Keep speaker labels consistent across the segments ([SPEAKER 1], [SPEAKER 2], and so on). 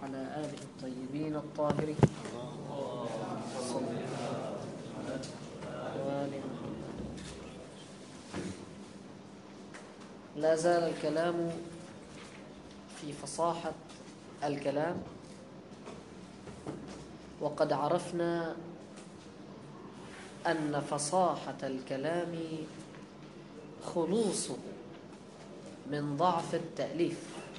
[SPEAKER 1] وعلى آله الطيبين الطاهرين. لا زال الكلام في فصاحة الكلام، وقد عرفنا أن فصاحة الكلام خلوصه من ضعف التأليف،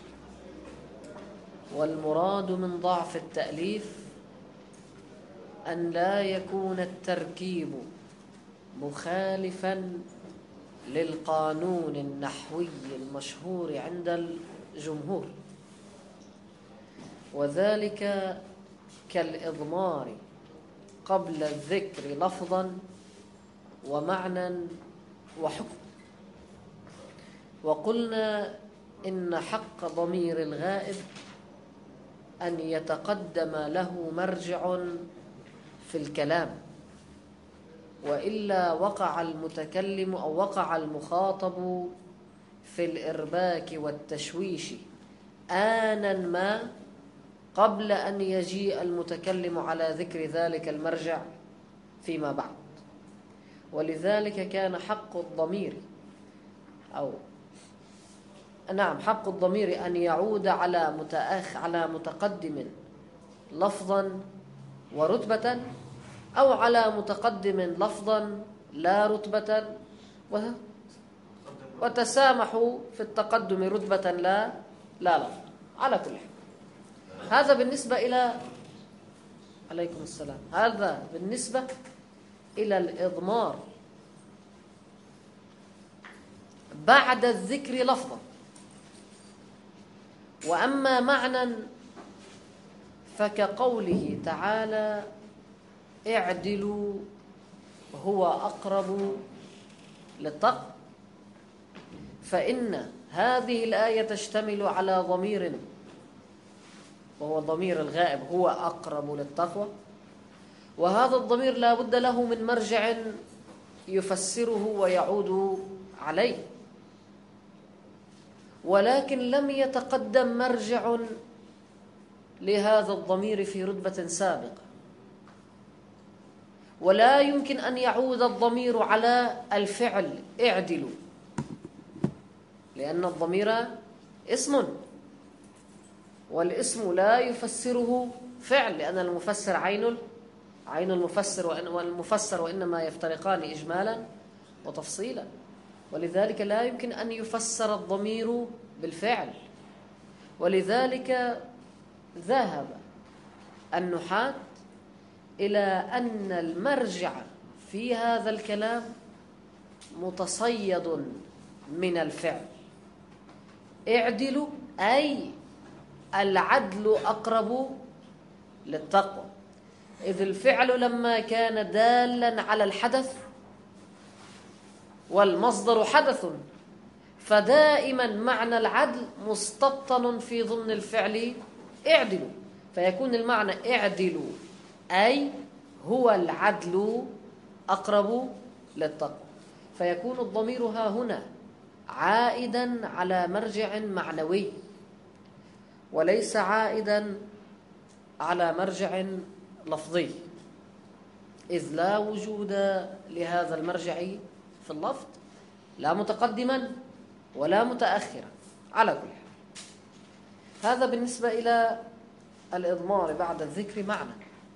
[SPEAKER 1] والمراد من ضعف التأليف أن لا يكون التركيب مخالفا للقانون النحوي المشهور عند الجمهور، وذلك كالإضمار قبل الذكر لفظا ومعنى وحكم. وقلنا إن حق ضمير الغائب أن يتقدم له مرجع في الكلام، وإلا وقع المتكلم أو وقع المخاطب في الإرباك والتشويش آنا ما قبل أن يجيء المتكلم على ذكر ذلك المرجع فيما بعد. ولذلك كان حق الضمير حق الضمير أن يعود على متقدم لفظا ورتبة، أو على متقدم لفظا لا رتبة، وتسامحوا في التقدم رتبة لا لفظ. على كل حال، هذا بالنسبة إلى عليكم السلام، هذا بالنسبة إلى الإضمار بعد الذكر لفظا. وأما معنى فكقوله تعالى: اعدلوا هو أقرب للتقوى، فإن هذه الآية تشتمل على ضمير، وهو ضمير الغائب، هو أقرب للتقوى، وهذا الضمير لا بد له من مرجع يفسره ويعود عليه، ولكن لم يتقدم مرجع لهذا الضمير في رتبة سابقة، ولا يمكن أن يعود الضمير على الفعل اعدلوا، لأن الضمير اسم، والاسم لا يفسره فعل، لأن المفسر عين المفسر، والمفسر وإنما يفترقان إجمالا وتفصيلا، ولذلك لا يمكن أن يفسر الضمير بالفعل. ولذلك ذهب النحاة إلى أن المرجع في هذا الكلام متصيد من الفعل. اعدلوا أي العدل أقرب للتقوى، إذ الفعل لما كان دالا على الحدث والمصدر حدث، فدائما معنى العدل مستبطن في ضمن الفعل اعدلوا، فيكون المعنى اعدلوا أي هو العدل أقرب للتقوى، فيكون الضمير ها هنا عائدا على مرجع معنوي وليس عائدا على مرجع لفظي، إذ لا وجود لهذا المرجع في اللفظ، لا متقدما ولا متأخرا. على كل حال، هذا بالنسبة إلى الإضمار بعد الذكر معنى.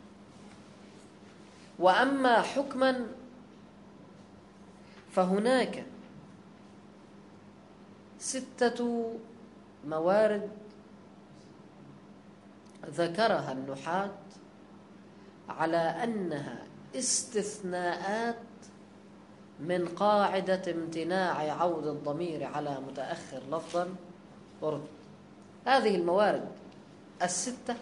[SPEAKER 1] وأما حكما فهناك 6 موارد ذكرها النحاة على أنها استثناءات من قاعدة امتناع عود الضمير على متأخر لفظا ورتبة. هذه الموارد 6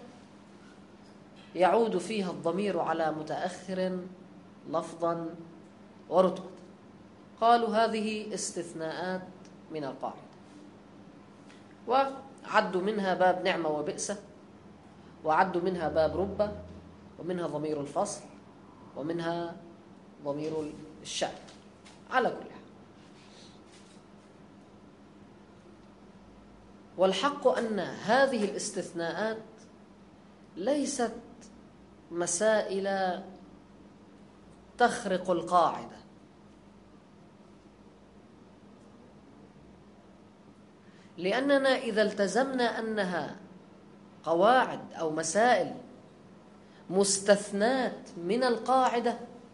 [SPEAKER 1] يعود فيها الضمير على متأخر لفظا ورتبة، قالوا هذه استثناءات من القاعدة، وعدوا منها باب نعمة وبئس، وعدوا منها باب رب، ومنها ضمير الفصل، ومنها ضمير الشأن. على كل حال، والحق أن هذه الاستثناءات ليست مسائل تخرق القاعدة، لأننا إذا التزمنا أنها قواعد أو مسائل مستثنات من القاعدة،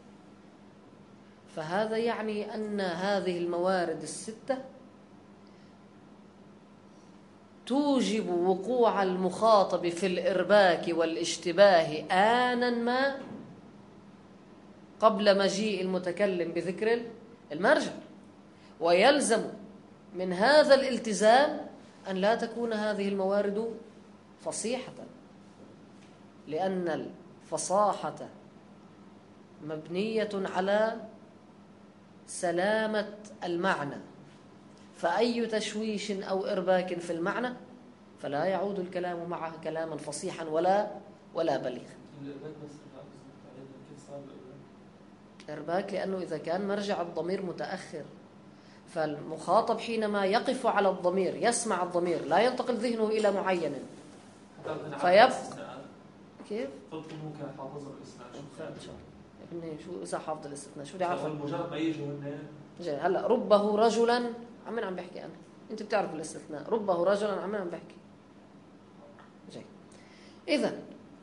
[SPEAKER 1] فهذا يعني أن هذه الموارد الستة توجب وقوع المخاطب في الإرباك والاشتباه آنا ما قبل مجيء المتكلم بذكر المرجع، ويلزم من هذا الالتزام أن لا تكون هذه الموارد فصيحة، لأن الفصاحة مبنية على سلامة المعنى، فأي تشويش أو إرباك في المعنى فلا يعود الكلام معه كلاما فصيحا ولا بليغا. إرباك لأنه إذا كان مرجع الضمير متأخر، فالمخاطب حينما يقف على الضمير يسمع الضمير لا ينتقل ذهنه إلى معين فيبقى كيف؟
[SPEAKER 2] قلت ممكن حافظ الاستثناء.
[SPEAKER 1] ابني شو إذا حافظ الاستثناء شو بدي أعرف؟
[SPEAKER 2] مجرد ما يجوا هن
[SPEAKER 1] هلا ربه رجلا عم بحكي أنا، أنت بتعرف الاستثناء، ربه رجلا عم بحكي. جيد. إذن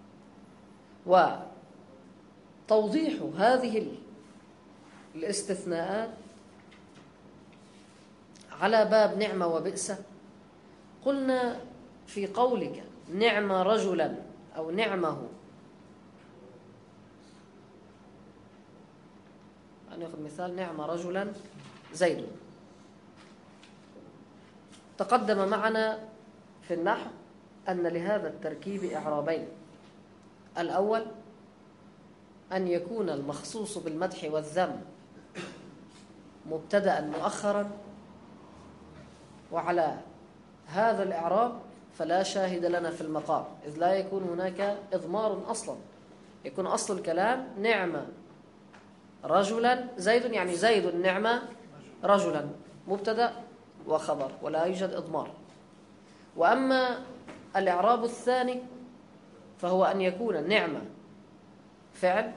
[SPEAKER 1] وتوضيح هذه الاستثناءات على باب نعمة وبئس، قلنا في قولك نعم رجلا أو نعمه، نأخذ مثال نعم رجلا زيد. تقدم معنا في النحو أن لهذا التركيب إعرابين: الأول أن يكون المخصوص بالمدح والذم مبتدأ مؤخرا، وعلى هذا الإعراب فلا شاهد لنا في المقام، إذ لا يكون هناك إضمار أصلا، يكون أصل الكلام نعم رجلا زيد، يعني زيد نعم رجلا مبتدأ وخبر ولا يوجد إضمار. وأما الإعراب الثاني فهو أن يكون نعم فعل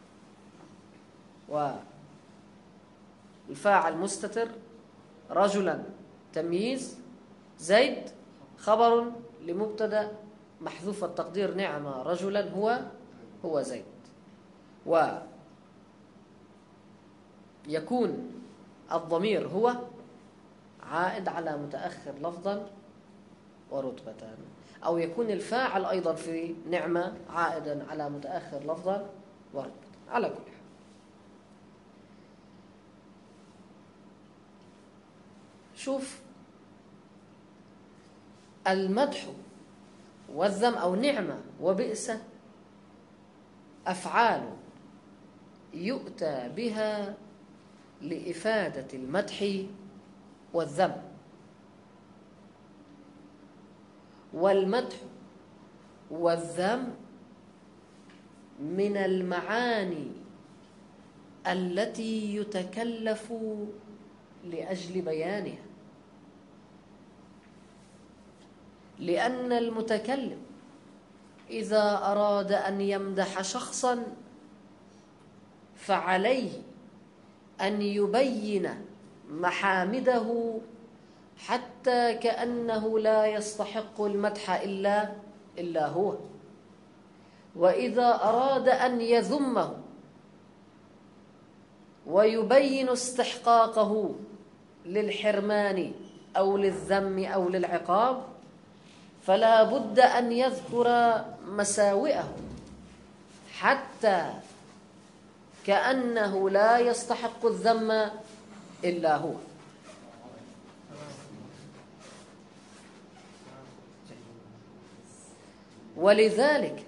[SPEAKER 1] والفاعل مستتر، رجلا تمييز، زيد خبر لمبتدأ محذوف التقدير نعم رجلا هو زيد، ويكون الضمير هو عائد على متأخر لفظا ورتبة، أو يكون الفاعل أيضا في نعمة عائدا على متأخر لفظا ورتبة. على كل حال، شوف المدح والذم أو نعمة وبئس أفعال يؤتى بها لإفادة المدح والذم، والمدح والذم من المعاني التي يتكلف لأجل بيانها، لأن المتكلم إذا أراد أن يمدح شخصا فعليه أن يبين محامده حتى كأنه لا يستحق المدح إلا هو، وإذا أراد أن يذمه ويبين استحقاقه للحرمان أو للذم أو للعقاب فلا بد أن يذكر مساوئه حتى كأنه لا يستحق الذم إلا هو. ولذلك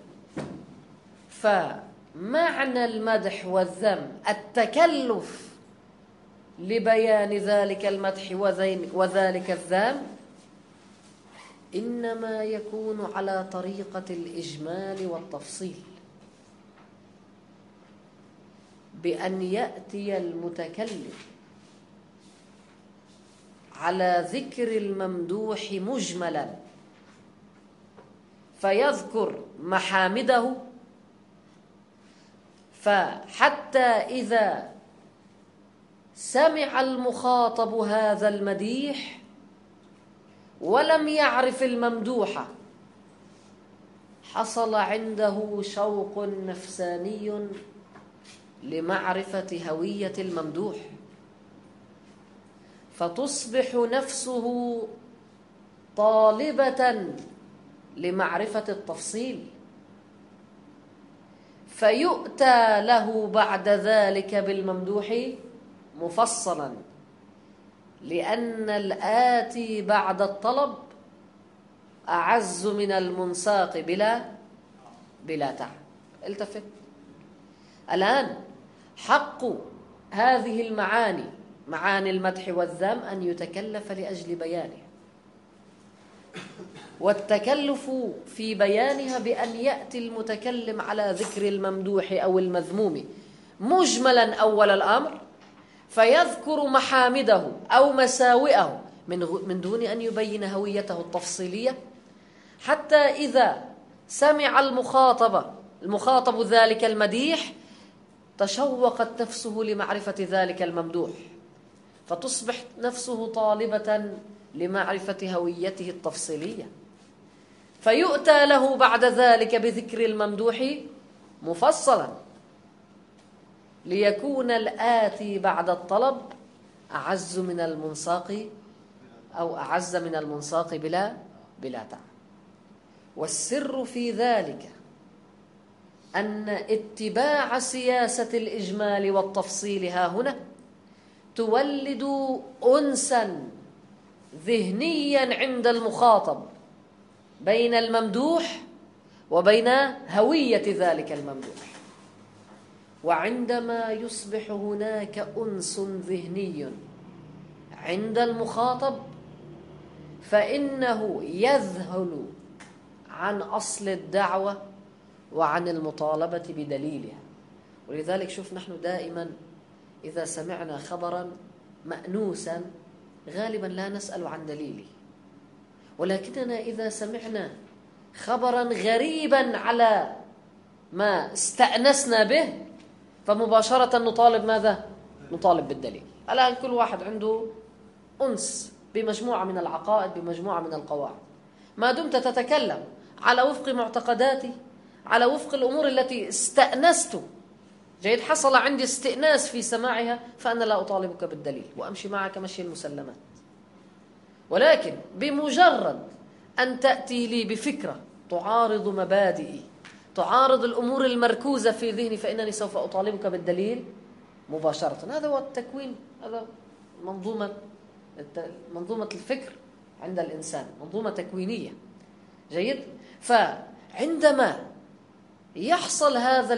[SPEAKER 1] فمعنى المدح والذم التكلف لبيان ذلك المدح وذلك الذم إنما يكون على طريقة الإجمال والتفصيل، بأن يأتي المتكلم على ذكر الممدوح مجملا فيذكر محامده، فحتى إذا سمع المخاطب هذا المديح ولم يعرف الممدوح حصل عنده شوق نفساني لمعرفة هوية الممدوح، فتصبح نفسه طالبة لمعرفة التفصيل، فيؤتى له بعد ذلك بالممدوح مفصلا، لأن الآتي بعد الطلب أعز من المنساق بلا تعب. التفت الآن، حق هذه المعاني، معاني المدح والذم، أن يتكلف لأجل بيانها، والتكلف في بيانها بأن يأتي المتكلم على ذكر الممدوح أو المذموم مجملا أول الأمر، فيذكر محامده أو مساوئه من دون أن يبين هويته التفصيلية، حتى إذا سمع المخاطب ذلك المديح تشوقت نفسه لمعرفة ذلك الممدوح، فتصبح نفسه طالبة لمعرفة هويته التفصيلية، فيؤتى له بعد ذلك بذكر الممدوح مفصلا، ليكون الآتي بعد الطلب أعز من المنساق أو أعز من المنساق بلا تعب. والسر في ذلك أن اتباع سياسة الإجمال والتفصيل ها هنا تولد أنسا ذهنيا عند المخاطب بين الممدوح وبين هوية ذلك الممدوح. وعندما يصبح هناك أنس ذهني عند المخاطب فإنه يذهل عن أصل الدعوة وعن المطالبة بدليلها. ولذلك شوف، نحن دائما إذا سمعنا خبرا مأنوسا غالبا لا نسأل عن دليله، ولكننا إذا سمعنا خبرا غريبا على ما استأنسنا به فمباشرة نطالب ماذا؟ نطالب بالدليل. الآن كل واحد عنده أنس بمجموعة من العقائد، بمجموعة من القواعد، ما دمت تتكلم على وفق معتقداتي، على وفق الأمور التي استأنست، جيد، حصل عندي استئناس في سماعها، فأنا لا أطالبك بالدليل وأمشي معك مشي المسلمات. ولكن بمجرد أن تأتي لي بفكرة تعارض مبادئي، تعارض الأمور المركوزة في ذهني، فإنني سوف أطالبك بالدليل مباشرة. هذا هو التكوين، هذا منظومة الفكر عند الإنسان، منظومة تكوينية، جيد. فعندما يحصل هذا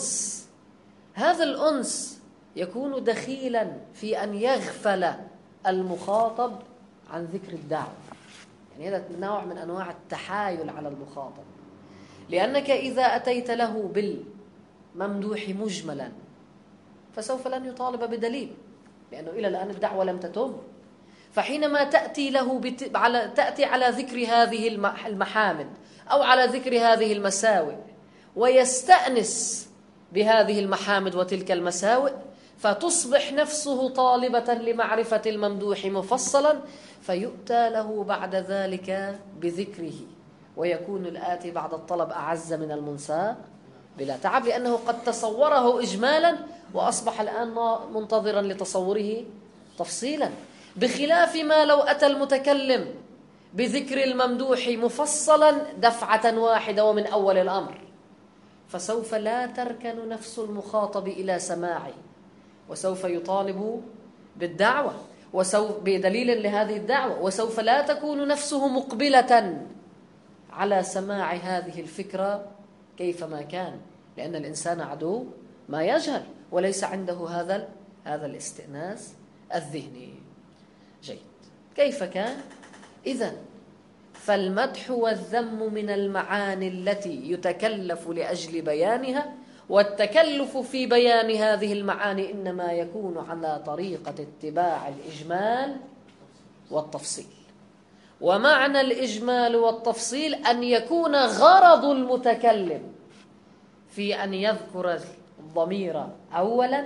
[SPEAKER 1] الأنس يكون دخيلا في أن يغفل المخاطب عن ذكر الدعوة. يعني هذا نوع من أنواع التحايل على المخاطب، لأنك إذا أتيت له بالممدوح مجملا فسوف لن يطالب بدليل، لأنه إلى الآن الدعوة لم تتم. فحينما تأتي له تأتي على ذكر هذه المحامد أو على ذكر هذه المساوئ ويستأنس بهذه المحامد وتلك المساوئ، فتصبح نفسه طالبة لمعرفة الممدوح مفصلا، فيؤتى له بعد ذلك بذكره، ويكون الآتي بعد الطلب أعز من المنساق بلا تعب، لأنه قد تصوره إجمالا وأصبح الآن منتظرا لتصوره تفصيلا، بخلاف ما لو أتى المتكلم بذكر الممدوح مفصلا دفعة واحدة ومن أول الأمر، فسوف لا تركن نفس المخاطب إلى سماعه، وسوف يطالب بالدعوة بدليل لهذه الدعوة، وسوف لا تكون نفسه مقبلة على سماع هذه الفكرة كيفما كان، لأن الإنسان عدو ما يجهل، وليس عنده هذا الاستئناس الذهني. جيد. كيف كان؟ إذن فالمدح والذم من المعاني التي يتكلف لأجل بيانها، والتكلف في بيان هذه المعاني إنما يكون على طريقة اتباع الإجمال والتفصيل. ومعنى الإجمال والتفصيل أن يكون غرض المتكلم في أن يذكر الضمير أولا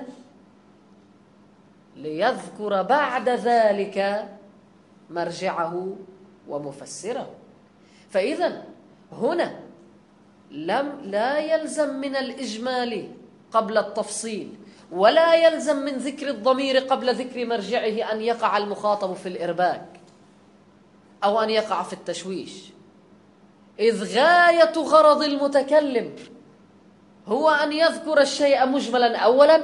[SPEAKER 1] ليذكر بعد ذلك مرجعه ومفسره. فإذا هنا لا يلزم من الإجمال قبل التفصيل ولا يلزم من ذكر الضمير قبل ذكر مرجعه أن يقع المخاطب في الإرباك أو أن يقع في التشويش، إذ غاية غرض المتكلم هو أن يذكر الشيء مجملا أولا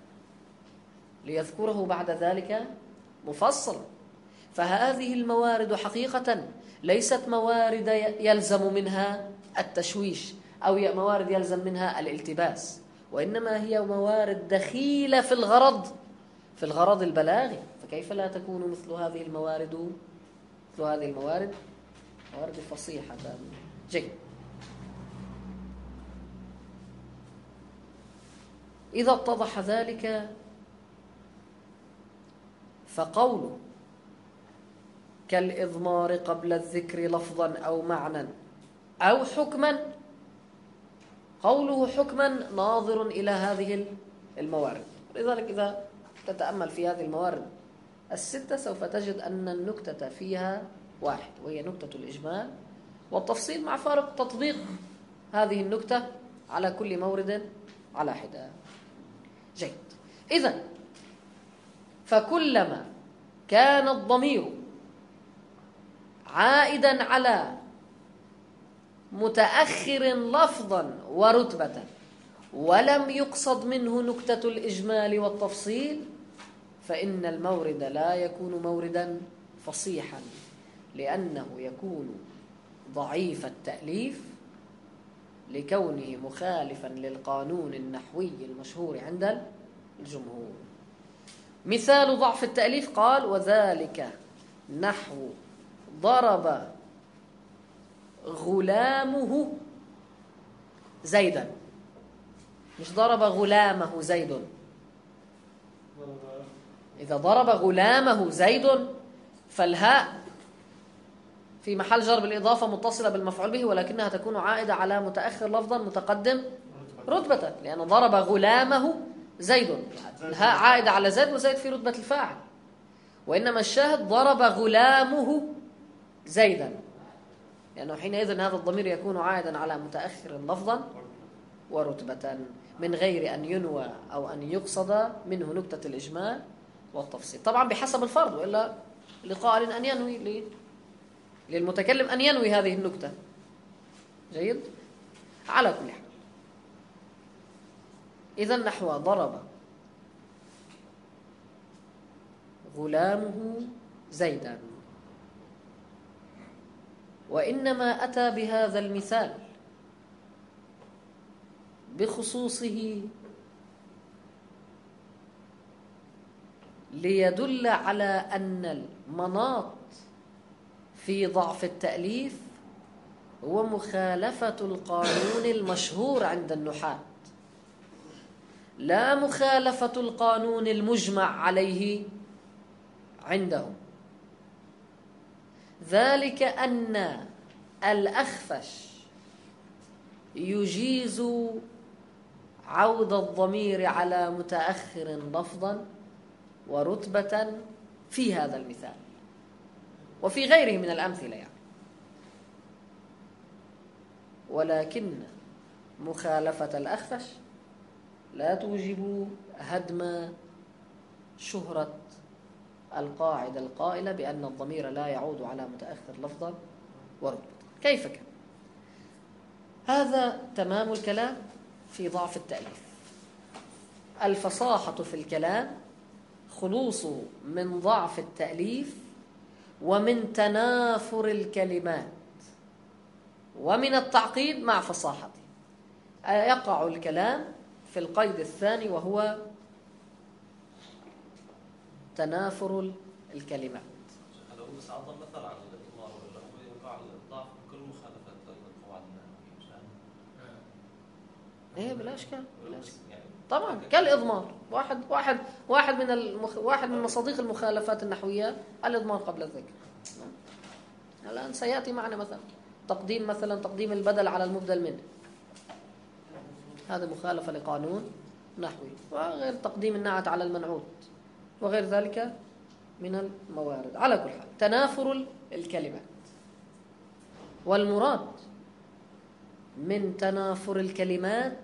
[SPEAKER 1] ليذكره بعد ذلك مفصلا. فهذه الموارد حقيقة ليست موارد يلزم منها التشويش أو موارد يلزم منها الالتباس، وإنما هي موارد دخيلة في الغرض البلاغي. فكيف لا تكون مثل هذه الموارد موارد فصيحة. جيد. إذا اتضح ذلك فقوله كالإضمار قبل الذكر لفظا أو معنى أو حكما، قوله حكما ناظر إلى هذه الموارد. لذلك إذا تتأمل في هذه الموارد الستة سوف تجد أن النكتة فيها واحد، وهي نكتة الإجمال والتفصيل، مع فارق تطبيق هذه النكتة على كل مورد على حدة. جيد. إذن فكلما كان الضمير عائدا على متأخر لفظا ورتبة ولم يقصد منه نكتة الإجمال والتفصيل فإن المورد لا يكون موردا فصيحا، لأنه يكون ضعيف التأليف لكونه مخالفا للقانون النحوي المشهور عند الجمهور. مثال ضعف التأليف قال وذلك نحو ضرب غلامه زيدا، مش ضرب غلامه زيد. إذا ضرب غلامه زيد فالهاء في محل جر بالإضافة متصلة بالمفعول به، ولكنها تكون عائدة على متأخر لفظا متقدم رتبة، لأن ضرب غلامه زيد، الهاء عائدة على زيد وزيد في رتبة الفاعل. وإنما الشاهد ضرب غلامه زيدا، لأنه حينئذ هذا الضمير يكون عائدا على متأخر لفظا ورتبة من غير أن ينوى أو أن يقصد منه نكتة الإجمال والتفصيل، طبعا بحسب الفرض، وإلا لقائل أن ينوي للمتكلم أن ينوي هذه النكتة. جيد. على كل حال إذن نحو ضرب غلامه زيدا، وإنما أتى بهذا المثال بخصوصه ليدل على أن المناط في ضعف التأليف هو مخالفة القانون المشهور عند النحاة، لا مخالفة القانون المجمع عليه عندهم. ذلك أن الأخفش يجيز عود الضمير على متأخر لفظا ورتبة في هذا المثال وفي غيره من الأمثلة يعني، ولكن مخالفة الأخفش لا توجب هدم شهرة القاعدة القائلة بأن الضمير لا يعود على متأخر لفظا ورتبة. كيف كان؟ هذا تمام الكلام في ضعف التأليف. الفصاحة في الكلام خلوصه من ضعف التأليف ومن تنافر الكلمات ومن التعقيد مع فصاحته. يقع الكلام في القيد الثاني وهو تنافر الكلمات.
[SPEAKER 3] هذا هو بس أعطى مثل عن الإضمار ولا هو يقع الضعف بكل مخالفة القواعد النحوية؟
[SPEAKER 1] إيه بلا إشكال طبعا كالإضمار. واحد من مصادق المخالفات النحوية الإضمار قبل الذكر. الآن سيأتي معنا مثلا تقديم البدل على المبدل منه، هذا مخالفة لقانون نحوي، وغير تقديم النعت على المنعوت وغير ذلك من الموارد. على كل حال تنافر الكلمات، والمراد من تنافر الكلمات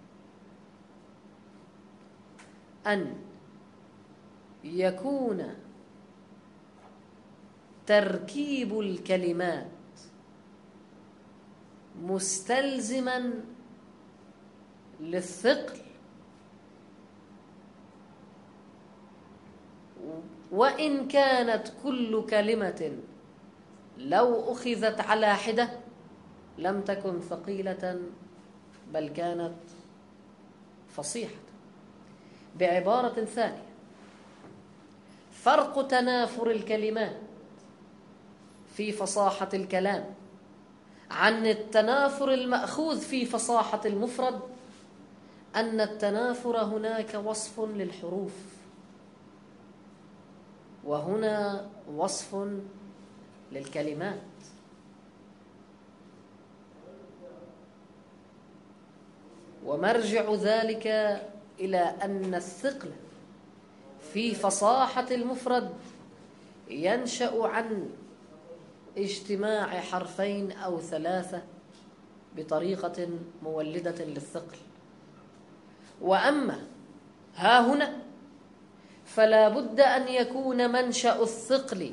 [SPEAKER 1] أن يكون تركيب الكلمات مستلزما للثقل، وإن كانت كل كلمة لو أخذت على حدة لم تكن ثقيلة بل كانت فصيحة. بعبارة ثانية، فرق تنافر الكلمات في فصاحة الكلام عن التنافر المأخوذ في فصاحة المفرد أن التنافر هناك وصف للحروف، وهنا وصف للكلمات. ومرجع ذلك إلى أن الثقل في فصاحة المفرد ينشأ عن اجتماع حرفين أو ثلاثة بطريقة مولدة للثقل. وأما ها هنا فلا بد أن يكون منشأ الثقل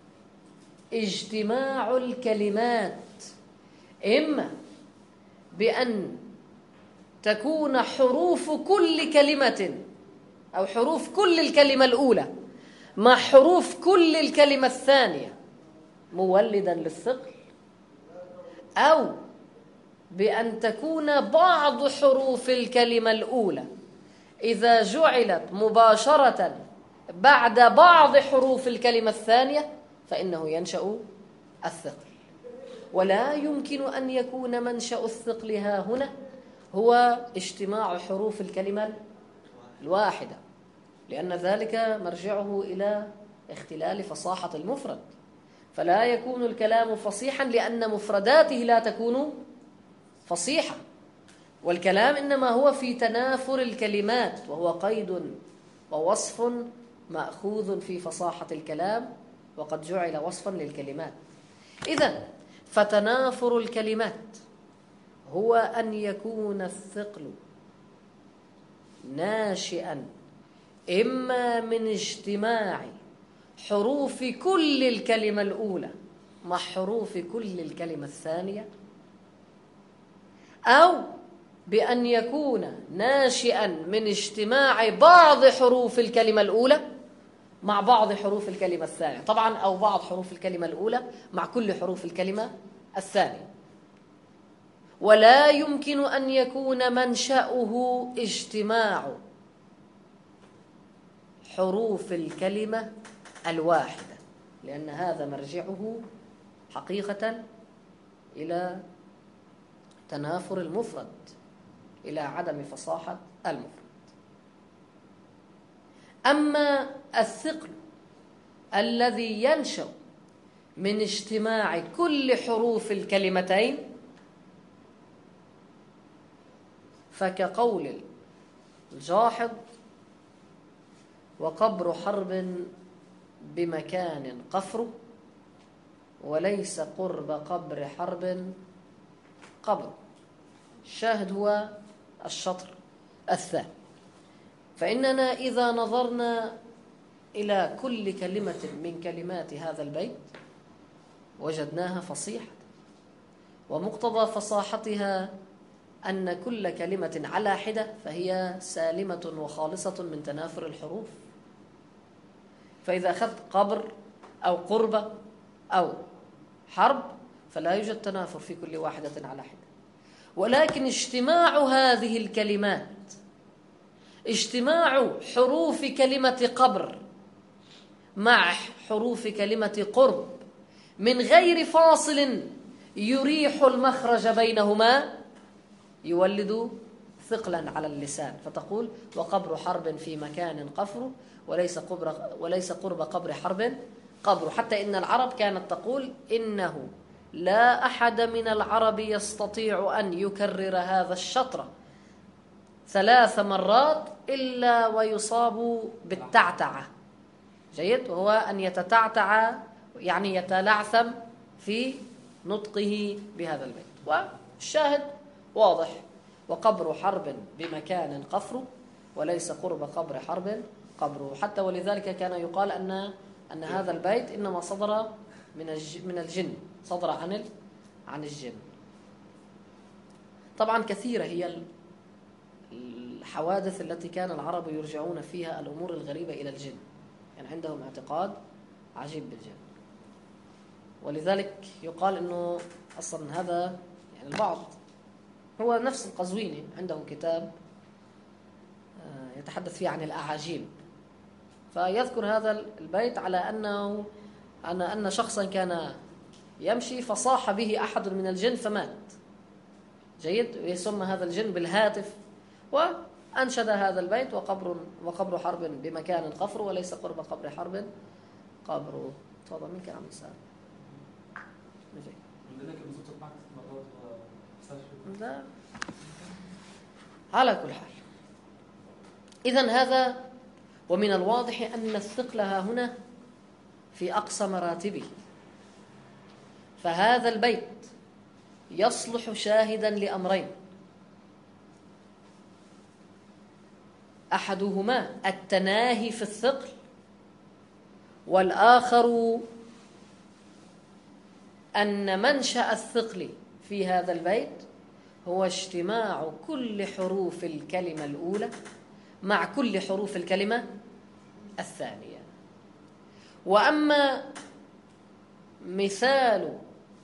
[SPEAKER 1] اجتماع الكلمات، إما بأن تكون حروف كل كلمة أو حروف كل الكلمة الأولى مع حروف كل الكلمة الثانية مولدا للثقل، أو بأن تكون بعض حروف الكلمة الأولى إذا جعلت مباشرة بعد بعض حروف الكلمة الثانية فإنه ينشأ الثقل. ولا يمكن أن يكون منشأ الثقل ها هنا هو اجتماع حروف الكلمة الواحدة، لأن ذلك مرجعه إلى اختلال فصاحة المفرد، فلا يكون الكلام فصيحا لأن مفرداته لا تكون فصيحة، والكلام إنما هو في تنافر الكلمات، وهو قيد ووصف مأخوذ في فصاحة الكلام وقد جعل وصفا للكلمات. إذن فتنافر الكلمات هو أن يكون الثقل ناشئا إما من اجتماع حروف كل الكلمة الأولى مع حروف كل الكلمة الثانية، أو بأن يكون ناشئا من اجتماع بعض حروف الكلمة الأولى مع بعض حروف الكلمة الثانية، طبعا أو بعض حروف الكلمة الأولى مع كل حروف الكلمة الثانية. ولا يمكن أن يكون منشأه اجتماع حروف الكلمة الواحدة، لأن هذا مرجعه حقيقة إلى تنافر المفرد، إلى عدم فصاحة المفرد. أما الثقل الذي ينشأ من اجتماع كل حروف الكلمتين فكقول الجاحظ: وقبر حرب بمكان قفر وليس قرب قبر حرب قبر. الشاهد هو الشطر الثاني. فإننا إذا نظرنا إلى كل كلمة من كلمات هذا البيت وجدناها فصيحة، ومقتضى فصاحتها أن كل كلمة على حدة فهي سالمة وخالصة من تنافر الحروف. فإذا أخذت قبر أو قربة أو حرب فلا يوجد تنافر في كل واحدة على حدة، ولكن اجتماع هذه الكلمات، اجتماع حروف كلمة قبر مع حروف كلمة قرب من غير فاصل يريح المخرج بينهما يولد ثقلا على اللسان، فتقول: وقبر حرب في مكان قفر وليس قرب قبر حرب قبره، حتى إن العرب كانت تقول إنه لا أحد من العرب يستطيع أن يكرر هذا الشطر 3 مرات إلا ويصاب بالتعتعة. جيد، وهو أن يتتعتع يعني يتلعثم في نطقه بهذا البيت. والشاهد واضح: وقبر حرب بمكان قفر وليس قرب قبر حرب قبره. حتى ولذلك كان يقال أن هذا البيت إنما صدر من الجن، صدر عن الجن. طبعا كثيرة هي الحوادث التي كان العرب يرجعون فيها الأمور الغريبة إلى الجن، يعني عندهم اعتقاد عجيب بالجن. ولذلك يقال أنه أصلا هذا يعني البعض، هو نفس القزويني عنده كتاب يتحدث فيه عن الأعاجيب، فيذكر هذا البيت على أن شخصا كان يمشي فصاح به أحد من الجن فمات. جيد، ويسمى هذا الجن بالهاتف، وأنشد هذا البيت: وقبر حرب بمكان قفر وليس قرب قبر حرب قبره. تفضل. مين كان عم يسأل؟ لا، على كل حال. إذن هذا، ومن الواضح أن الثقل هنا في أقصى مراتبه، فهذا البيت يصلح شاهدا لأمرين: أحدهما التناهي في الثقل، والآخر أن منشأ الثقل في هذا البيت هو اجتماع كل حروف الكلمة الأولى مع كل حروف الكلمة الثانية. وأما مثال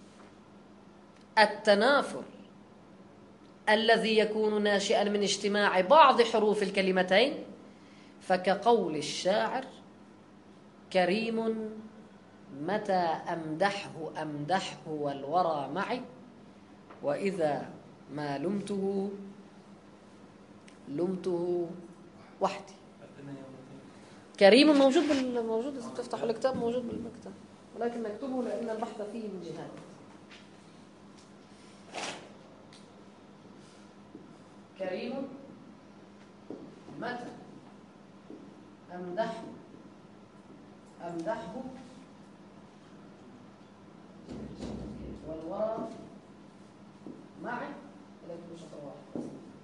[SPEAKER 1] التنافر الذي يكون ناشئا من اجتماع بعض حروف الكلمتين فكقول الشاعر: كريم متى أمدحه والورى معي، وإذا ما لمته وحدي. كريم موجود إذا تفتحوا الكتاب موجود بالمكتب، ولكن نكتبه لأن البحث فيه من جهات. كريم متى أمدحه والورى معي، ولكن شطر واحد،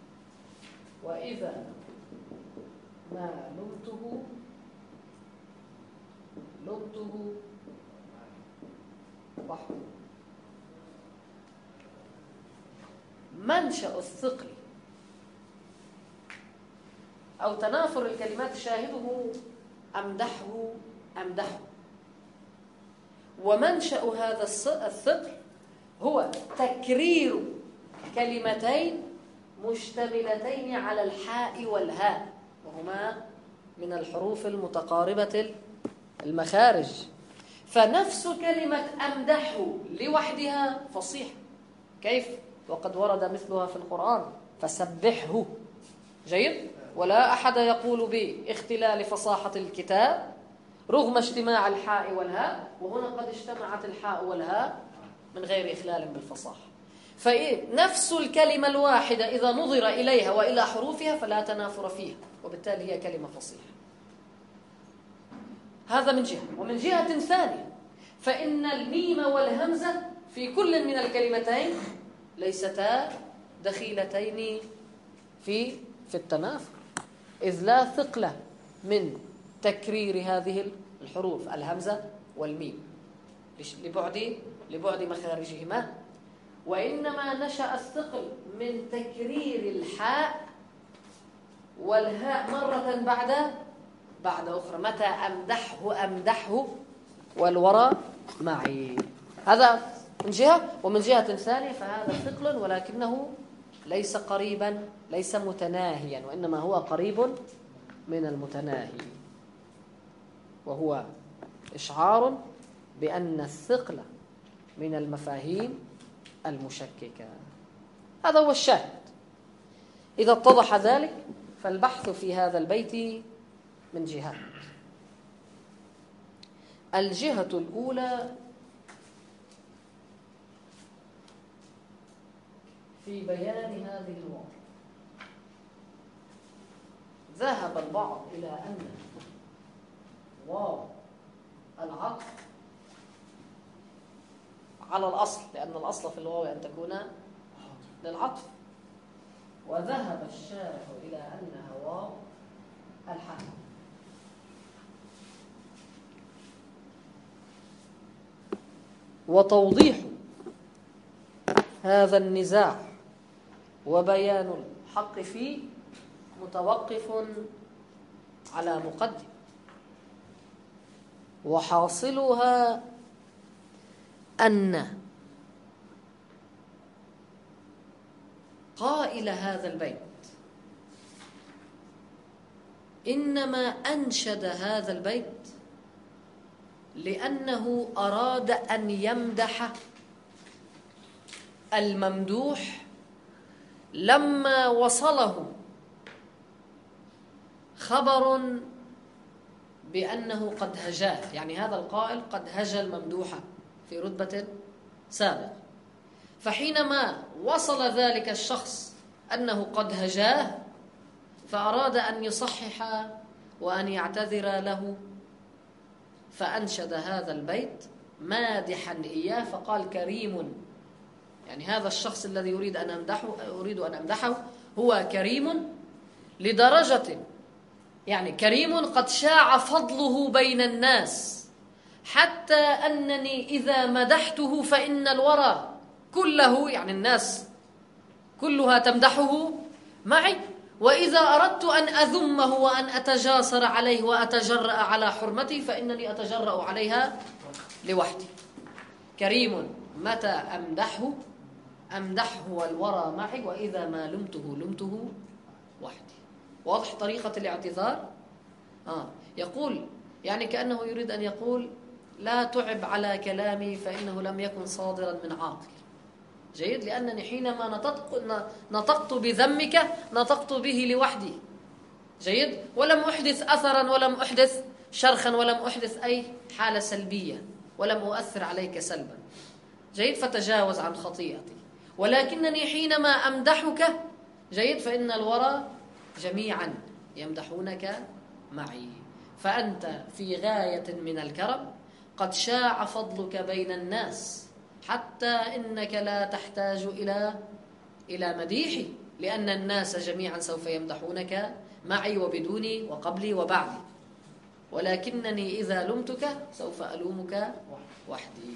[SPEAKER 1] وإذا ما لمته وحده. منشأ الثقل أو تنافر الكلمات شاهده أمدحه، ومنشأ هذا الثقل هو تكرير كلمتين مشتملتين على الحاء والهاء، وهما من الحروف المتقاربة المخارج. فنفس كلمة أمدحه لوحدها فصيحة، كيف؟ وقد ورد مثلها في القرآن: فسبحه. جيد، ولا أحد يقول باختلال فصاحة الكتاب رغم اجتماع الحاء والهاء، وهنا قد اجتمعت الحاء والهاء من غير إخلال بالفصاحة. فنفس الكلمة الواحدة إذا نظر إليها وإلى حروفها فلا تنافر فيها، وبالتالي هي كلمة فصيحة. هذا من جهة. ومن جهة ثانية فإن الميم والهمزة في كل من الكلمتين ليستا دخيلتين في التنافر، إذ لا ثقل من تكرير هذه الحروف الهمزة والميم لبعد مخارجهما، وإنما نشأ الثقل من تكرير الحاء والهاء مرة بعد أخرى. متى أمدحه والورى معي. هذا من جهة. ومن جهة ثانية فهذا ثقل ولكنه ليس قريبا، ليس متناهيا، وإنما هو قريب من المتناهي، وهو إشعار بأن الثقل من المفاهيم المشككة. هذا هو الشاهد. إذا اتضح ذلك فالبحث في هذا البيت من جهات. الجهة الأولى في بيان هذه الواو، ذهب البعض إلى أن واو العطف على الأصل، لأن الأصل في الواو أن تكون للعطف، وذهب الشارح إلى أنها واو الحال. وتوضيح هذا النزاع وبيان الحق فيه متوقف على مقدم، وحاصلها أن قائل هذا البيت إنما أنشد هذا البيت لأنه أراد أن يمدح الممدوح لما وصله خبر بأنه قد هجاه، يعني هذا القائل قد هجى الممدوح في رتبة سابقة، فحينما وصل ذلك الشخص أنه قد هجاه فأراد أن يصحح وأن يعتذر له، فأنشد هذا البيت مادحا إياه فقال كريم، يعني هذا الشخص الذي أريد أن أمدحه هو كريم لدرجة، يعني كريم قد شاع فضله بين الناس حتى أنني إذا مدحته فإن الورى كله، يعني الناس كلها تمدحه معي، وإذا أردت أن أذمه وأن أتجاسر عليه وأتجرأ على حرمتي فإنني أتجرأ عليها لوحدي. كريم متى أمدحه والورى معي، وإذا ما لمته وحدي. واضح طريقة الاعتذار؟ يقول يعني كأنه يريد أن يقول لا تعب على كلامي فإنه لم يكن صادرا من عاقل. جيد، لأنني حينما نطقت بذمك نطقت به لوحدي. جيد، ولم أحدث أثرا ولم أحدث شرخا ولم أحدث أي حالة سلبية ولم أؤثر عليك سلبا. جيد، فتجاوز عن خطيئتي. ولكنني حينما أمدحك جيد فإن الورى جميعا يمدحونك معي، فأنت في غاية من الكرم، قد شاع فضلك بين الناس حتى إنك لا تحتاج إلى مديحي، لأن الناس جميعا سوف يمدحونك معي وبدوني وقبلي وبعدي، ولكنني إذا لمتك سوف ألومك وحدي.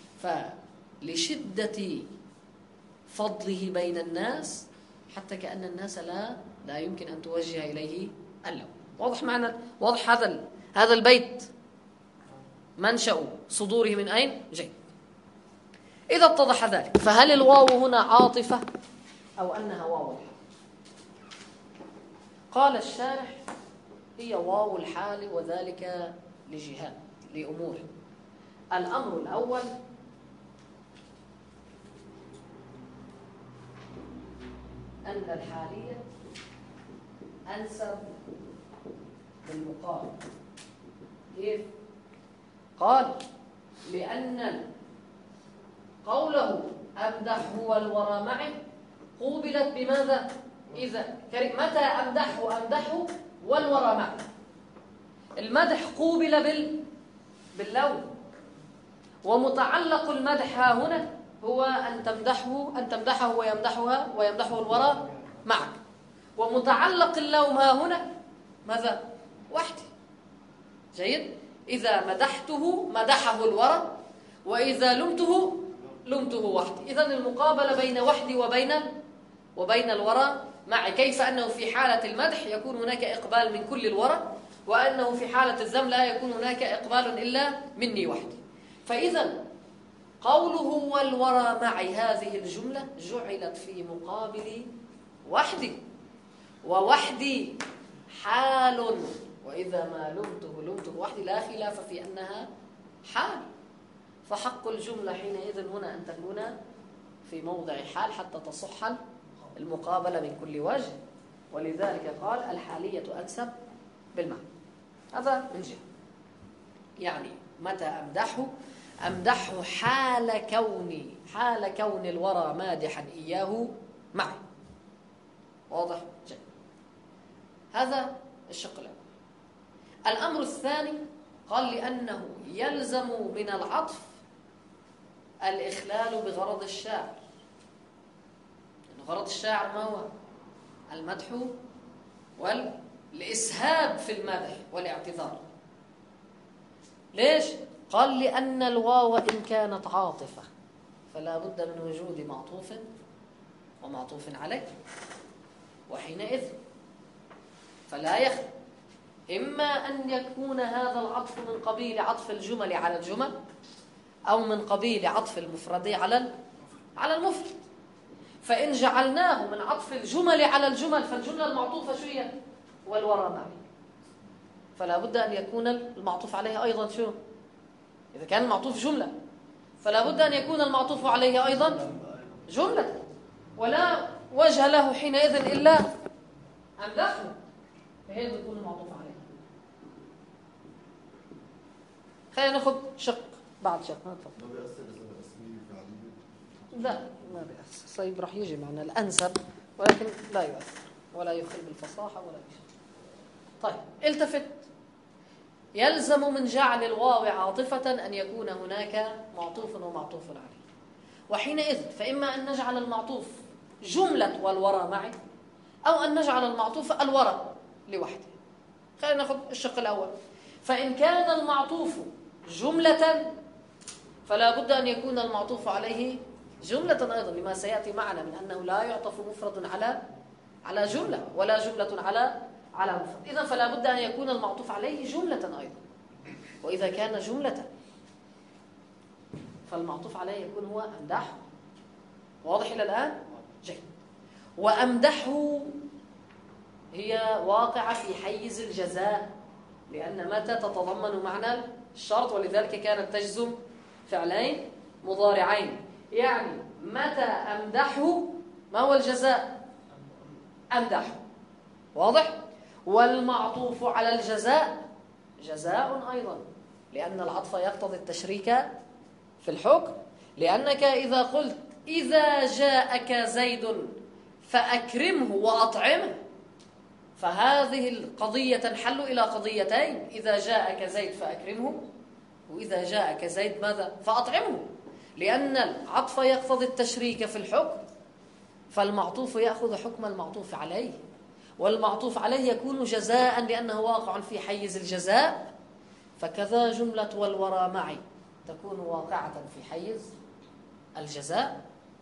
[SPEAKER 1] فلشدة فضله بين الناس حتى كأن الناس لا يمكن أن توجه إليه اللوم. واضح معنى؟ واضح هذا البيت منشأ صدوره من أين؟ جيد. إذا اتضح ذلك، فهل الواو هنا عاطفة أو أنها واو الحال؟ قال الشارح هي واو الحال، وذلك لجهات لأمور. الأمر الأول أن الحالية أنسب بالمقابل. كيف؟ قال لأن قوله أمدحه والورى معه قوبلت بماذا؟ إذا متى أمدحه والورى معه. المدح قوبل باللون، ومتعلق المدح ها هنا هو أن تمدحه ويمدحه الورى معك، ومتعلق اللوم ها هنا ماذا؟ وحدي. جيد، إذا مدحته مدحه الورى، وإذا لمته وحدي. إذن المقابلة بين وحدي وبين الورى معي. كيف أنه في حالة المدح يكون هناك إقبال من كل الورى، وأنه في حالة الذم لا يكون هناك إقبال إلا مني وحدي. فإذا قوله والورى معي هذه الجملة جعلت في مقابل وحدي، ووحدي حال، وإذا ما لمته وحدي لا خلاف في أنها حال، فحق الجملة حينئذ هنا أن تكون في موضع حال حتى تصح المقابلة من كل وجه. ولذلك قال الحالية أنسب بالمعنى. هذا من جهة، يعني متى أمدحه؟ أمدحه حال كون الورى مادحا إياه معي. واضح؟ جيد. هذا الشق الأول. الأمر الثاني قال لأنه يلزم من العطف الإخلال بغرض الشاعر. غرض الشاعر ما هو؟ المدح والإسهاب في المدح والاعتذار. ليش؟ قال لأن الواو إن كانت عاطفة فلا بد من وجود معطوف ومعطوف عليه، وحينئذ فلا يخلو إما أن يكون هذا العطف من قبيل عطف الجمل على الجمل، أو من قبيل عطف المفرد على المفرد. فإن جعلناه من عطف الجمل على الجمل فالجملة المعطوفة شو هي؟ والورى معي، فلا بد أن يكون المعطوف عليه أيضا شو؟ إذا كان المعطوف جملة فلا بد أن يكون المعطوف عليه أيضا جملة، ولا وجه له حينئذ إلا أن دخل فهي تكون المعطوف عليه. خلينا ناخذ شق بعد شق. ما بيأثر إذا الأسمية فعلية؟ لا ما بيأثر. طيب راح يجي معنا الأنسب ولكن لا يؤثر ولا يخل بالفصاحة ولا شيء. طيب التفت. يلزم من جعل الواو عاطفة أن يكون هناك معطوف ومعطوف عليه، وحينئذ فإما أن نجعل المعطوف جملة والورى معي، أو أن نجعل المعطوف الورى لوحده. خلينا ناخذ الشق الأول. فإن كان المعطوف جملة فلا بد أن يكون المعطوف عليه جملة أيضا، لما سيأتي معنا من أنه لا يعطف مفرد على جملة ولا جملة على مفرد. إذن فلا بد أن يكون المعطوف عليه جملة أيضا. وإذا كان جملة فالمعطوف عليه يكون هو أمدحه. واضح إلى الآن؟ جيد. وأمدحه هي واقعة في حيز الجزاء، لأن متى تتضمن معنى الشرط، ولذلك كانت تجزم فعلين مضارعين. يعني متى أمدحه ما هو الجزاء؟ أمدحه. واضح؟ والمعطوف على الجزاء جزاء أيضا، لأن العطف يقتضي التشريك في الحكم. لأنك إذا قلت إذا جاءك زيد فأكرمه وأطعمه، فهذه القضية تنحل إلى قضيتين: إذا جاءك زيد فأكرمه، وإذا جاءك زيد ماذا؟ فأطعمه. لأن العطف يقتضي التشريك في الحكم، فالمعطوف يأخذ حكم المعطوف عليه، والمعطوف عليه يكون جزاء لأنه واقع في حيز الجزاء. فكذا جملة والورى معي تكون واقعة في حيز الجزاء،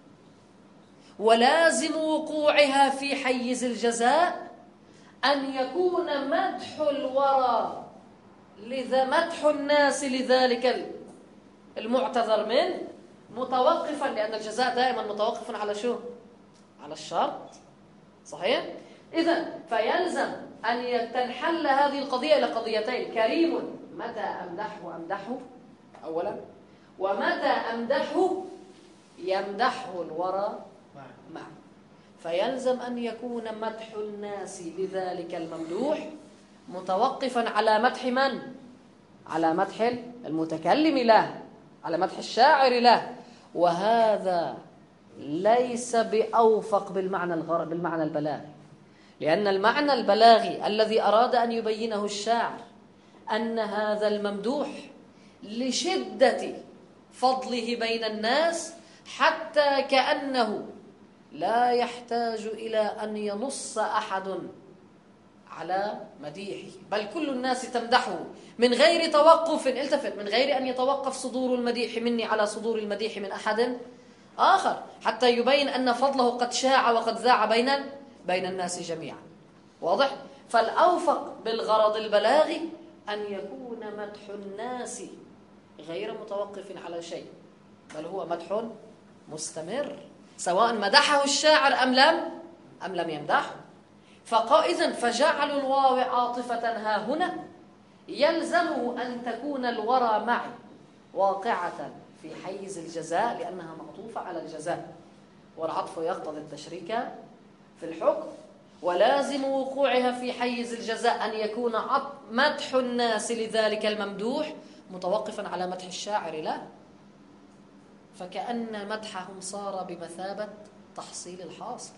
[SPEAKER 1] ولازم وقوعها في حيز الجزاء أن يكون مدح الورى مدح الناس لذلك المعتذر منه متوقفا، لأن الجزاء دائما متوقف على شو؟ على الشرط. صحيح؟ إذن فيلزم أن تنحل هذه القضية إلى قضيتين: كريم متى أمدحه أولا، ومتى أمدحه يمدحه الورى معه. فيلزم أن يكون مدح الناس لذلك الممدوح متوقفا على مدح من؟ على مدح المتكلم له، على مدح الشاعر له. وهذا ليس بأوفق بالمعنى البلاغي، لأن المعنى البلاغي الذي أراد أن يبينه الشاعر أن هذا الممدوح لشدة فضله بين الناس حتى كأنه لا يحتاج إلى أن ينص أحد على مديحه، بل كل الناس تمدحه من غير توقف. التفت، من غير أن يتوقف صدور المديح مني على صدور المديح من أحد آخر، حتى يبين أن فضله قد شاع وقد ذاع بين الناس جميعا. واضح؟ فالأوفق بالغرض البلاغي أن يكون مدح الناس غير متوقف على شيء، بل هو مدح مستمر سواء مدحه الشاعر أم لم يمدحه. إذن فجعل الواو عاطفة ها هنا يلزمه أن تكون الورى معي واقعة في حيز الجزاء، لأنها معطوفة على الجزاء، والعطف يقتضي التشريك في الحكم. ولازم وقوعها في حيز الجزاء أن يكون مدح الناس لذلك الممدوح متوقفا على مدح الشاعر، لا، فكأن مدحهم صار بمثابة تحصيل الحاصل،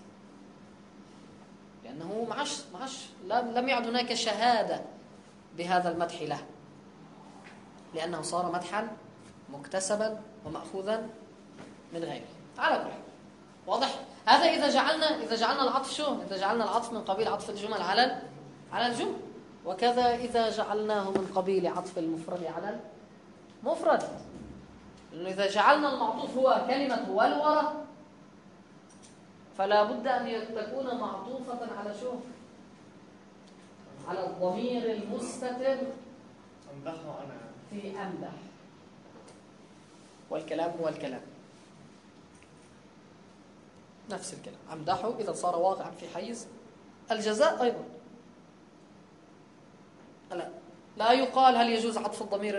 [SPEAKER 1] لأنه لم يعد هناك شهادة بهذا المدح له، لأنه صار مدحا مكتسبا ومأخوذا من غيره. على كل حال واضح هذا. إذا جعلنا العطف إذا جعلنا العطف من قبيل عطف الجمل على الجمل، وكذا إذا جعلناه من قبيل عطف المفرد على المفرد. لأنه إذا جعلنا المعطوف هو كلمة والورى فلا بد أن تكون معطوفة على على الضمير المستتر في أمدح، والكلام هو الكلام، نفس الكلام. أمدحه إذا صار واقعا في حيز الجزاء أيضا. لا يقال هل يجوز عطف الضمير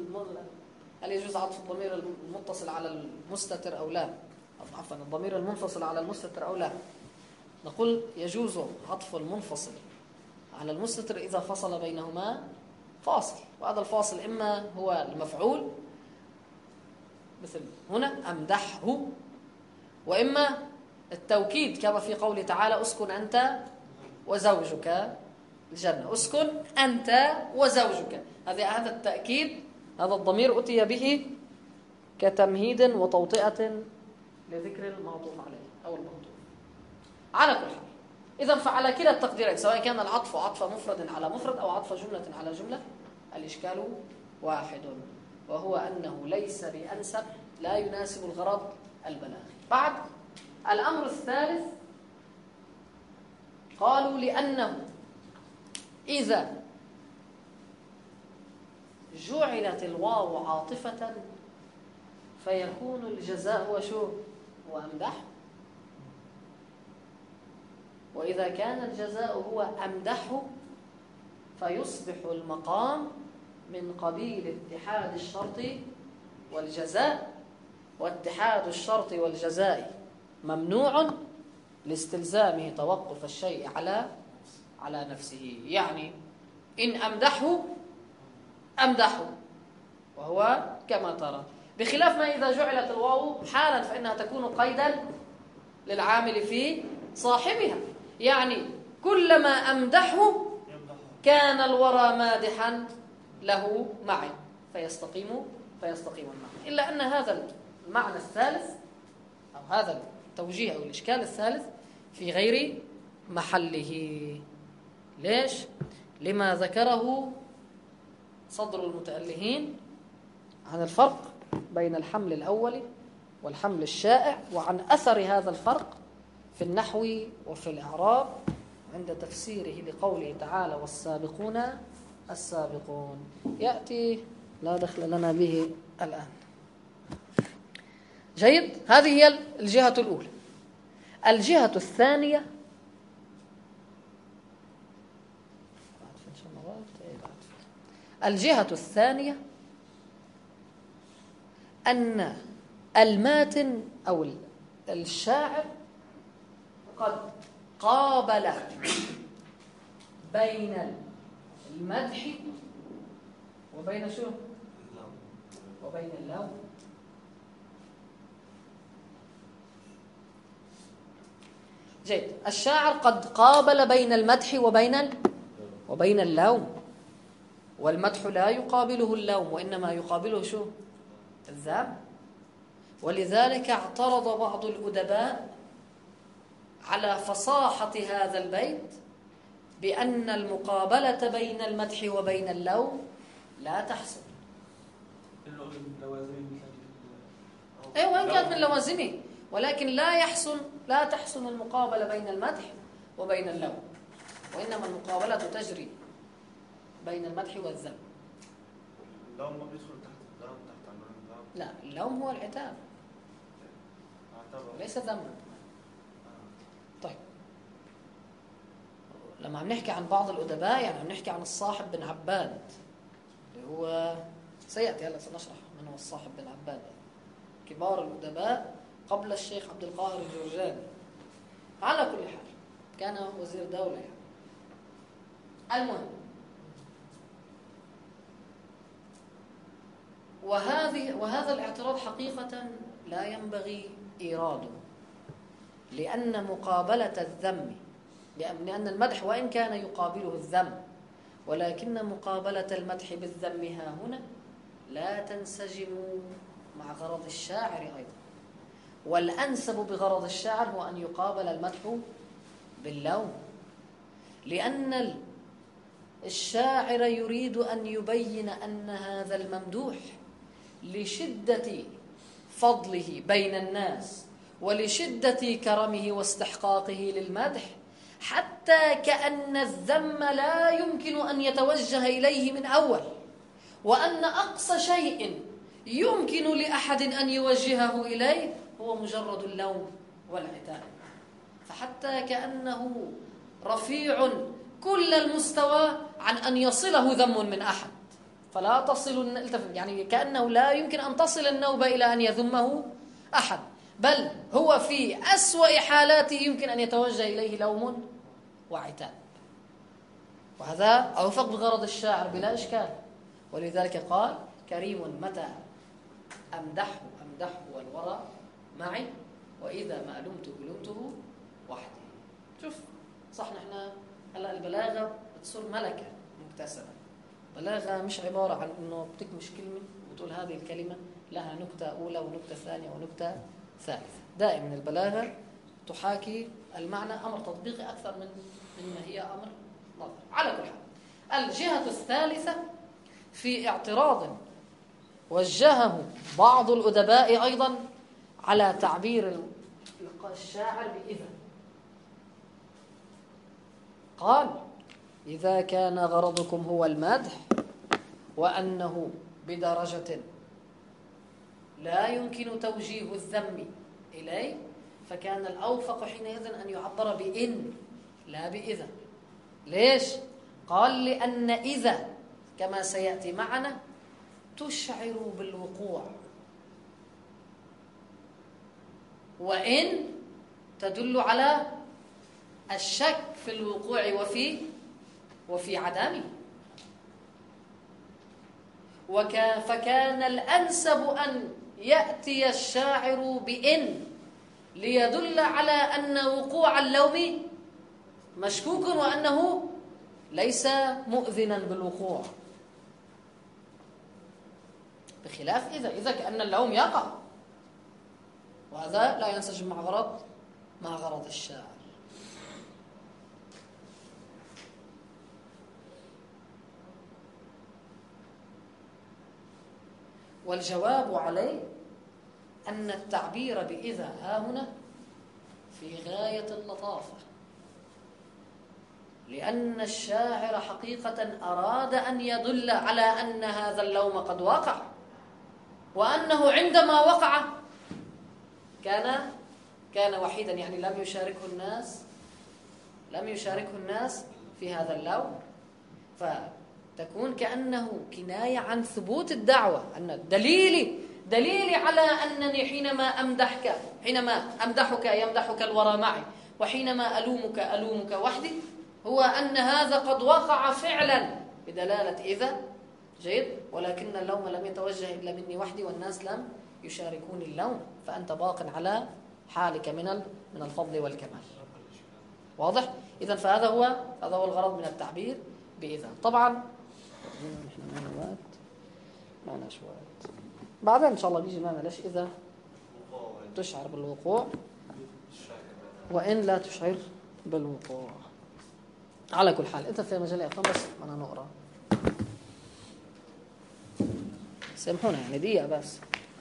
[SPEAKER 1] المتصل على المستتر أو لا، عفوا الضمير المنفصل على المستتر أو لا. نقول يجوز عطف المنفصل على المستتر إذا فصل بينهما فاصل، وهذا الفاصل إما هو المفعول مثل هنا أمدحه، وإما التوكيد كما في قوله تعالى أسكن أنت وزوجك الجنة، أسكن أنت وزوجك. هذا التأكيد، هذا الضمير أتي به كتمهيد وتوطئة لذكر المعطوف عليه أو المعطوف. على كل حال إذا فعلى كلا التقديرين، سواء كان العطف عطف مفرد على مفرد أو عطف جملة على جملة، الإشكال واحد، وهو أنه ليس بأنسب، لا يناسب الغرض البلاغي. بعد الأمر الثالث قالوا لأنه إذا جعلت الواو عاطفة فيكون الجزاء هو أمدح، وإذا كان الجزاء هو أمدح فيصبح المقام من قبيل اتحاد الشرط والجزاء، واتحاد الشرط والجزاء ممنوع لاستلزامه توقف الشيء على نفسه. يعني إن أمدحه وهو كما ترى، بخلاف ما إذا جعلت الواو حالا فإنها تكون قيدا للعامل في صاحبها. يعني كلما أمدحه كان الورى مادحا له معي فيستقيم المعنى. إلا أن هذا المعنى الثالث أو هذا التوجيه أو الإشكال الثالث في غير محله. ليش؟ لما ذكره صدر المتألهين عن الفرق بين الحمل الأول والحمل الشائع، وعن أثر هذا الفرق في النحو وفي الإعراب عند تفسيره لقوله تعالى والسابقون السابقون. يأتي لا دخل لنا به الآن. جيد، هذه هي الجهة الأولى. الجهة الثانية أن الماتن أو الشاعر قد قابل بين المدح وبين وبين اللوم. جيد، الشاعر قد قابل بين المدح وبين اللوم، والمدح لا يقابله اللوم وإنما يقابله الذم. ولذلك اعترض بعض الأدباء على فصاحة هذا البيت بأن المقابلة بين المدح وبين اللوم لا تحصل. أيوة، وإن كانت من لوازمه، ولكن لا تحصل المقابلة بين المدح وبين اللوم، وإنما المقابلة تجري بين المدح والذم.
[SPEAKER 4] اللوم ما بيدخل تحت اللوم.
[SPEAKER 1] لا، اللوم هو العتاب ليس ذما. طيب، لما عم نحكي عن بعض الأدباء يعني عم نحكي عن الصاحب بن عباد، اللي هو سيأتي هلا سنشرح من هو الصاحب بن عباد، كبار الأدباء قبل الشيخ عبد القاهر الجرجاني. على كل حال كان وزير دولة يعني. المهم، وهذا الاعتراض حقيقة لا ينبغي إيراده، لأن مقابلة الذم، لأن المدح وإن كان يقابله الذم، ولكن مقابلة المدح بالذم ها هنا لا تنسجم مع غرض الشاعر أيضا. والأنسب بغرض الشاعر هو أن يقابل المدح باللوم، لأن الشاعر يريد أن يبين أن هذا الممدوح لشدة فضله بين الناس ولشدة كرمه واستحقاقه للمدح، حتى كأن الذم لا يمكن أن يتوجه إليه من أول، وأن أقصى شيء يمكن لأحد أن يوجهه إليه هو مجرد اللوم والعتاب، فحتى كأنه رفيع كل المستوى عن أن يصله ذم من أحد، فلا تصل، يعني كأنه لا يمكن أن تصل النوبة إلى أن يذمه أحد، بل هو في أسوأ حالاته يمكن أن يتوجه إليه لوم وعتاب. وهذا أوفق بغرض الشاعر بلا إشكال، ولذلك قال: كريم متى أمدحه والورى معي، وإذا ما ألمته وحدي. شوف صح، نحن هلا البلاغة بتصير ملكة مكتسبة. بلاغة مش عبارة عن إنه بتكمش كلمة وتقول هذه الكلمة لها نكتة أولى ونكتة ثانية ونكتة ثالثة. دائما البلاغة تحاكي المعنى، أمر تطبيقي أكثر من ما هي أمر نظري. على كل حال، الجهة الثالثة في اعتراض وجهه بعض الأدباء أيضا على تعبير الشاعر بإذا. قال: إذا كان غرضكم هو المدح وأنه بدرجة لا يمكن توجيه الذم إليه، فكان الأوفق حينئذ أن يعبر بإن لا بإذا. ليش؟ قال: لأن إذا كما سيأتي معنا تشعر بالوقوع، وإن تدل على الشك في الوقوع وفي عدمه. فكان الأنسب أن يأتي الشاعر بإن ليدل على أن وقوع اللوم مشكوك وأنه ليس مؤذنا بالوقوع، بخلاف إذا كأن اللوم يقع، وهذا لا ينسجم مع غرض الشاعر. والجواب عليه أن التعبير بإذا ها هنا في غاية اللطافة، لأن الشاعر حقيقة أراد أن يدل على أن هذا اللوم قد وقع، وأنه عندما وقع كان وحيدا، يعني لم يشاركه الناس في هذا اللوم، فتكون كأنه كناية عن ثبوت الدعوة، أن دليلي على أنني حينما أمدحك يمدحك الورى معي، وحينما ألومك وحدي، هو أن هذا قد وقع فعلا بدلالة إذا. جيد. ولكن اللوم لم يتوجه إلا مني وحدي، والناس لم يشاركوني اللوم، فأنت باق على حالك من الفضل والكمال. واضح؟ إذن فهذا هو الغرض من التعبير بإذا. طبعا نحن ما لناش وقت، بعدين إن شاء الله بيجي معنا ليش إذا تشعر بالوقوع وإن لا تشعر بالوقوع. على كل حال إذا في مجال أفهم، بس أنا نقرأ، سامحونا يعني دقيقة بس.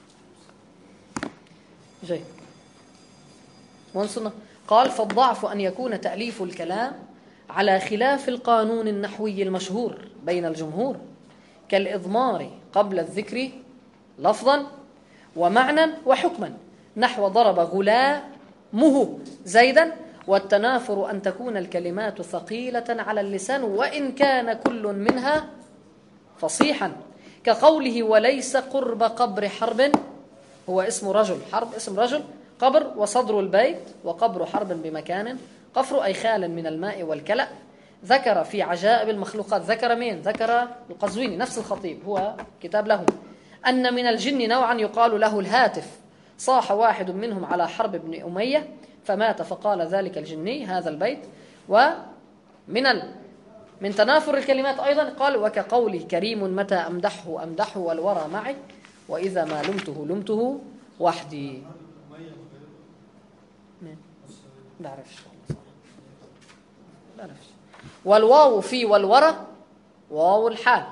[SPEAKER 1] جاي وانصنا. قال: فالضعف أن يكون تأليف الكلام على خلاف القانون النحوي المشهور بين الجمهور، كالإضمار قبل الذكر لفظا ومعنى وحكما، نحو ضرب غلامه زيدا، والتنافر أن تكون الكلمات ثقيلة على اللسان وإن كان كل منها فصيحا، كقوله: وليس قرب قبر حرب، هو اسم رجل، حرب اسم رجل، قبر وصدر البيت، وقبر حرب بمكان، قفر أي خال من الماء والكلأ. ذكر في عجائب المخلوقات، ذكر مين؟ ذكر القزويني نفس الخطيب، هو كتاب له، أن من الجن نوعا يقال له الهاتف، صاح واحد منهم على حرب بن أمية فمات، فقال ذلك الجني هذا البيت. من تنافر الكلمات أيضا قال: وكقوله كريم متى أمدحه أمدحه والورى معي، وإذا ما لمته لمته وحدي. بعرفش. والواو في والورى واو الحال،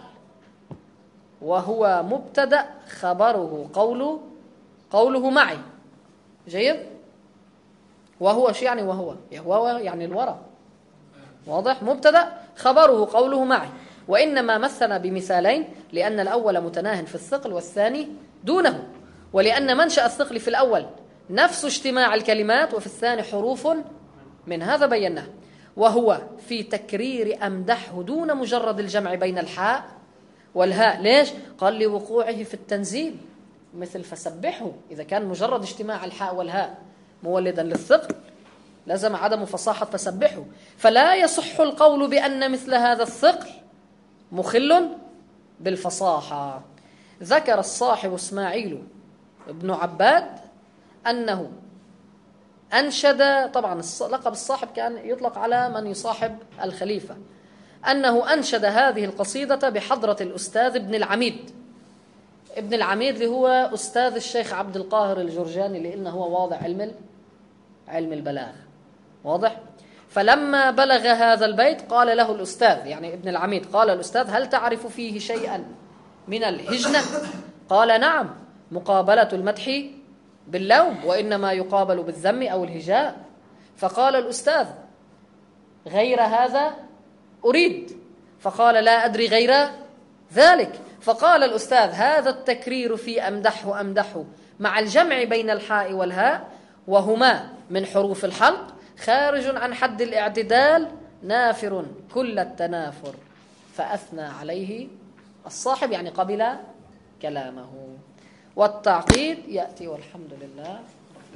[SPEAKER 1] وهو مبتدأ خبره قوله معي. جيد. وهو شو يعني؟ وهو يعني الورى، واضح. مبتدأ خبره قوله معي. وإنما مثل بمثالين، لأن الأول متناه في الثقل والثاني دونه، ولأن منشأ الثقل في الأول نفس اجتماع الكلمات وفي الثاني حروف من هذا بيناه. وهو في تكرير أمدحه دون مجرد الجمع بين الحاء والهاء. ليش؟ قال لوقوعه في التنزيل، مثل فسبحه، إذا كان مجرد اجتماع الحاء والهاء مولدا للثقل لازم عدم فصاحة فسبحه، فلا يصح القول بأن مثل هذا الثقل مخل بالفصاحة. ذكر الصاحب إسماعيل ابن عباد أنه أنشد، طبعا لقب الصاحب كان يطلق على من يصاحب الخليفة، أنه أنشد هذه القصيدة بحضرة الأستاذ ابن العميد. ابن العميد اللي هو أستاذ الشيخ عبد القاهر الجرجاني، لأنه هو واضع علم البلاغ، واضح. فلما بلغ هذا البيت قال له الأستاذ، يعني ابن العميد، قال الأستاذ: هل تعرف فيه شيئا من الهجنة؟ قال: نعم، مقابلة المدح باللوم، وإنما يقابل بالذم أو الهجاء. فقال الأستاذ: غير هذا أريد. فقال: لا أدري غير ذلك. فقال الأستاذ: هذا التكرير في أمدحه مع الجمع بين الحاء والهاء وهما من حروف الحلق خارج عن حد الاعتدال نافر كل التنافر. فأثنى عليه الصاحب، يعني قبل كلامه. والتعقيد يأتي، والحمد لله رب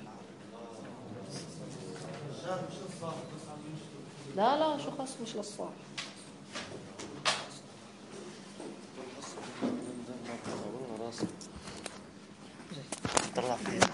[SPEAKER 1] العالمين. لا شو خاص مش للصاحب. طلع فيه